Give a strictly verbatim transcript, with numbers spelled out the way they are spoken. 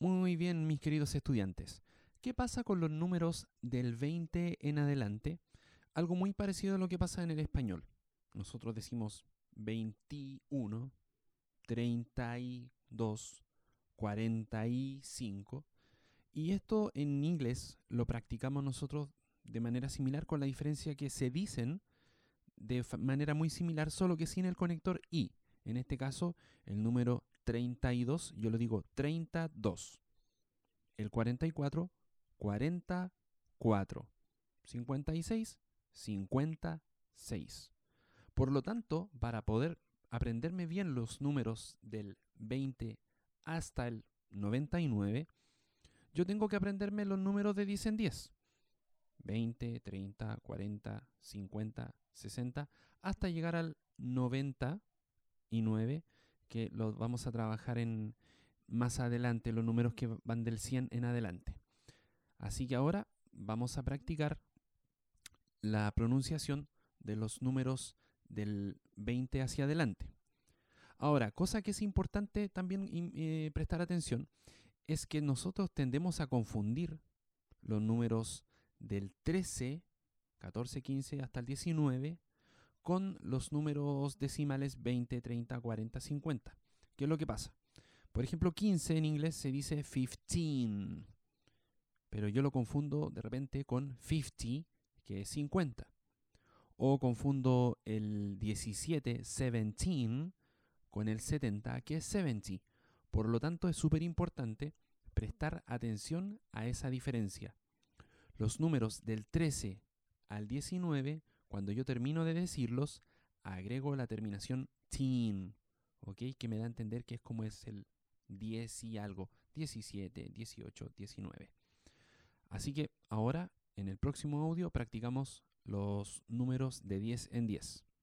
Muy bien, mis queridos estudiantes. ¿Qué pasa con los números del veinte en adelante? Algo muy parecido a lo que pasa en el español. Nosotros decimos veintiuno, treinta y dos, cuarenta y cinco. Y esto en inglés lo practicamos nosotros de manera similar, con la diferencia que se dicen de manera muy similar, solo que sin el conector y. En este caso, el número treinta y dos, yo lo digo treinta y dos. El cuarenta y cuatro, cuarenta y cuatro. cincuenta y seis, cincuenta y seis. Por lo tanto, para poder aprenderme bien los números del veinte hasta el noventa y nueve, yo tengo que aprenderme los números de diez en diez. veinte, treinta, cuarenta, cincuenta, sesenta, hasta llegar al noventa y nueve, que los vamos a trabajar en más adelante, los números que van del cien en adelante. Así que ahora vamos a practicar la pronunciación de los números del veinte hacia adelante. Ahora, cosa que es importante también eh, prestar atención, es que nosotros tendemos a confundir los números del trece, catorce, quince hasta el diecinueve con los números decimales veinte, treinta, cuarenta, cincuenta. ¿Qué es lo que pasa? Por ejemplo, quince en inglés se dice quince, pero yo lo confundo de repente con cincuenta, que es cincuenta. O confundo el diecisiete, diecisiete, con el setenta, que es setenta. Por lo tanto, es súper importante prestar atención a esa diferencia. Los números del trece al diecinueve, cuando yo termino de decirlos, agrego la terminación teen, ¿ok? Que me da a entender que es como es el diez y algo, diecisiete, dieciocho, diecinueve. Así que ahora, en el próximo audio, practicamos los números de diez en diez.